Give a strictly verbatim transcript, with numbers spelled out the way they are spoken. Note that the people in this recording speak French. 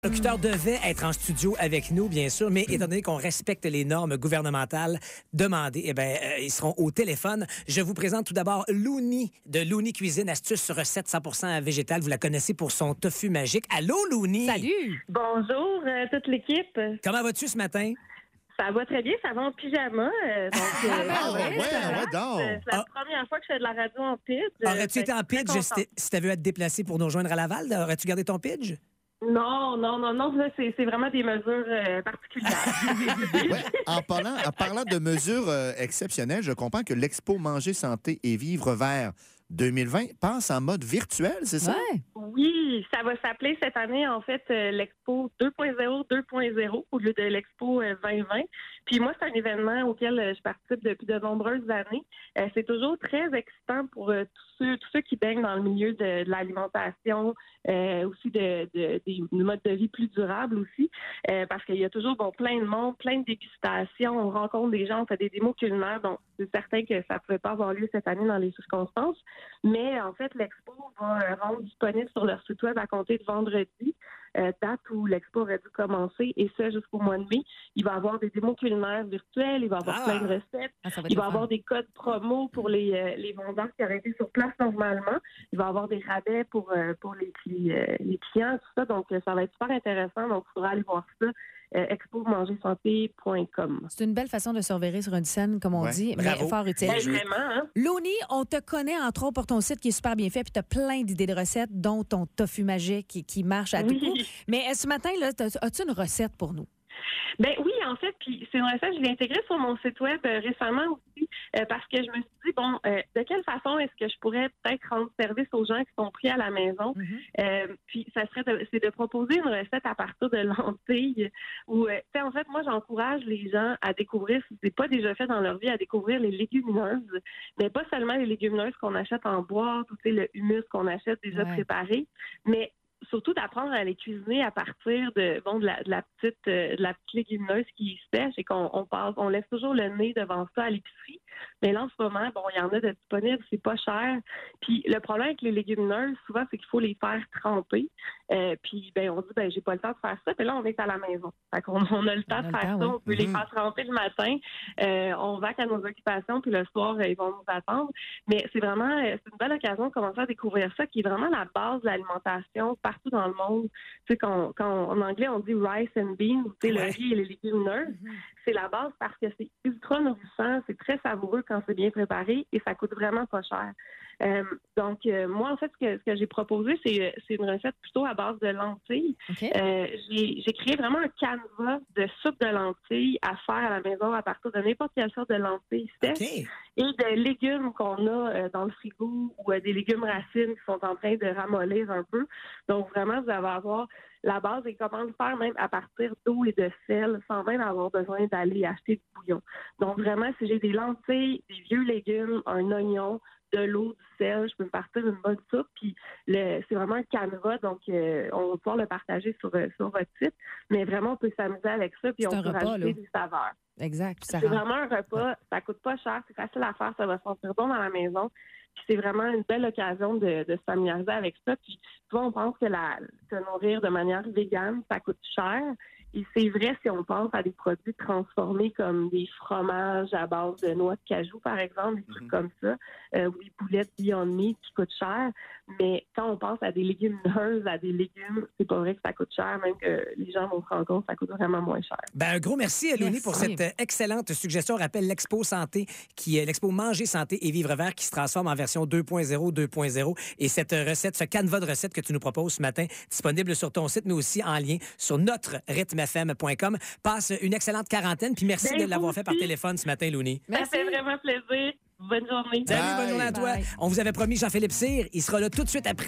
Le locuteur devait être en studio avec nous, bien sûr, mais étant donné qu'on respecte les normes gouvernementales demandées, eh ben, euh, ils seront au téléphone. Je vous présente tout d'abord Louni de Louni Cuisine, astuce recette cent pour cent végétale. Vous la connaissez pour son tofu magique. Allô, Louni! Salut! Bonjour, euh, toute l'équipe. Comment vas-tu ce matin? Ça va très bien, ça va en pyjama. Euh, donc, euh, Ah, ouais, ouais, ça ouais, va. donc. Euh, C'est la Ah. première fois que je fais de la radio en pidge. Aurais-tu Euh, été en fait que je pidge suis si très t'es- si t'avais à te déplacer pour nous rejoindre à Laval? Aurais-tu gardé ton pidge? contente. Non, non, non, non, ça, c'est, c'est vraiment des mesures euh, particulières. Ouais, en, parlant, en parlant de mesures euh, exceptionnelles, je comprends que l'Expo Manger Santé et Vivre Vert deux mille vingt passe en mode virtuel, c'est ça? Ouais. Oui, ça va s'appeler cette année, en fait, euh, l'Expo deux point zéro deux point zéro au lieu de l'Expo euh, vingt vingt. Puis moi, c'est un événement auquel euh, je participe depuis de nombreuses années. Euh, c'est toujours très excitant pour euh, tous ceux, tous ceux qui baignent dans le milieu de, de l'alimentation, euh, aussi de, de, des modes de vie plus durables aussi, euh, parce qu'il y a toujours bon plein de monde, plein de dégustations, on rencontre des gens, on fait des démos culinaires, donc c'est certain que ça ne pouvait pas avoir lieu cette année dans les circonstances. Mais en fait, l'expo va euh, rendre disponible sur leur site web à compter de vendredi, euh, date où l'expo aurait dû commencer, et ça jusqu'au mois de mai. Il va y avoir des démos culinaires virtuelles, il va y avoir Ah! plein de recettes, Ah, ça va être il va y le avoir fun. des codes promo pour les, euh, les vendeurs qui auraient été sur place normalement. Il va y avoir des rabais pour, euh, pour les, cli- euh, les clients, tout ça. Donc, euh, ça va être super intéressant. Donc, il faudra aller voir ça. Euh, expo manger santé point com. C'est une belle façon de se reverrer sur une scène, comme on Ouais. dit, Bravo. mais fort utile. Ben, vraiment, hein? Louni, on te connaît entre autres pour ton site qui est super bien fait, puis tu as plein d'idées de recettes, dont ton tofu magique qui, qui marche à tout Oui. coup. Mais euh, ce matin, là, t'as- as-tu une recette pour nous? Ben oui, en fait, puis c'est une recette, je l'ai intégrée sur mon site web euh, récemment aussi, euh, parce que je me suis dit, bon, euh, de quelle façon est-ce que je pourrais peut-être rendre service aux gens qui sont pris à la maison? Euh, puis ça serait de, c'est de proposer une recette à partir de lentilles. Ou, euh, tu sais, en fait, moi, j'encourage les gens à découvrir, si c'est pas déjà fait dans leur vie, à découvrir les légumineuses, mais pas seulement les légumineuses qu'on achète en boîte ou tu sais, le humus qu'on achète déjà Ouais. préparé, mais surtout d'apprendre à les cuisiner à partir de bon de la, de la petite euh, de la petite légumineuse qui sèche et qu'on on passe on laisse toujours le nez devant ça à l'épicerie. Mais là en ce moment, bon, il y en a de disponibles, c'est pas cher. Puis le problème avec les légumineuses, souvent, c'est qu'il faut les faire tremper. Euh, puis ben on dit ben j'ai pas le temps de faire ça. Puis là on est à la maison. Fait qu'on on a le temps On a de le faire temps, ça. oui. On peut les Mhm. faire tremper le matin. Euh, on va à nos occupations puis le soir euh, ils vont nous attendre. Mais c'est vraiment euh, c'est une belle occasion de commencer à découvrir ça qui est vraiment la base de l'alimentation partout dans le monde. Tu sais, quand, quand en anglais, on dit rice and beans, tu sais, Ouais. le riz et les légumineuses, c'est la base parce que c'est ultra nourrissant, c'est très savoureux quand c'est bien préparé et ça coûte vraiment pas cher. Euh, donc, euh, moi, en fait, ce que, ce que j'ai proposé, c'est, c'est une recette plutôt à base de lentilles. OK? Euh, j'ai, j'ai créé vraiment un canevas de soupe de lentilles à faire à la maison à partir de n'importe quelle sorte de lentilles sèches OK. et de légumes qu'on a euh, dans le frigo ou euh, des légumes racines qui sont en train de ramollir un peu. Donc, vraiment, vous allez avoir la base et comment le faire même à partir d'eau et de sel sans même avoir besoin d'aller acheter du bouillon. Donc, vraiment, si j'ai des lentilles, des vieux légumes, un oignon, de l'eau, du sel, je peux me partir une bonne soupe. Puis le, c'est vraiment un canevas, donc euh, on va pouvoir le partager sur, euh, sur votre site. Mais vraiment, on peut s'amuser avec ça, puis C'est on un peut repas, rajouter là. des saveurs. Exact. Puis ça C'est rend- vraiment un repas, ça coûte pas cher, c'est facile à faire, ça va sentir bon dans la maison. Puis c'est vraiment une belle occasion de, de se familiariser avec ça. Puis souvent, on pense que la, se nourrir de manière végane, ça coûte cher. Et c'est vrai si on pense à des produits transformés comme des fromages à base de noix de cajou, par exemple, des trucs comme ça, euh, ou des boulettes Beyond Meat qui coûtent cher. Mais quand on pense à des légumineuses, à des légumes, c'est pas vrai que ça coûte cher, même que les gens vont se rendre compte que ça coûte vraiment moins cher. Ben, un gros merci à Louni Merci. pour cette euh, excellente suggestion. On rappelle l'Expo Santé, qui est l'Expo Manger Santé et Vivre Vert, qui se transforme en version deux point zéro, deux point zéro. Et cette recette, ce canevas de recettes que tu nous proposes ce matin, disponible sur ton site, mais aussi en lien sur notre rythme f m point com. Passe une excellente quarantaine, puis merci Ben, de l'avoir vous fait par aussi. téléphone ce matin, Louni. Ça fait vraiment plaisir. Bonne journée. Salut, Bye. bonne journée à toi. Bye. On vous avait promis Jean-Philippe Cyr. Il sera là tout de suite après.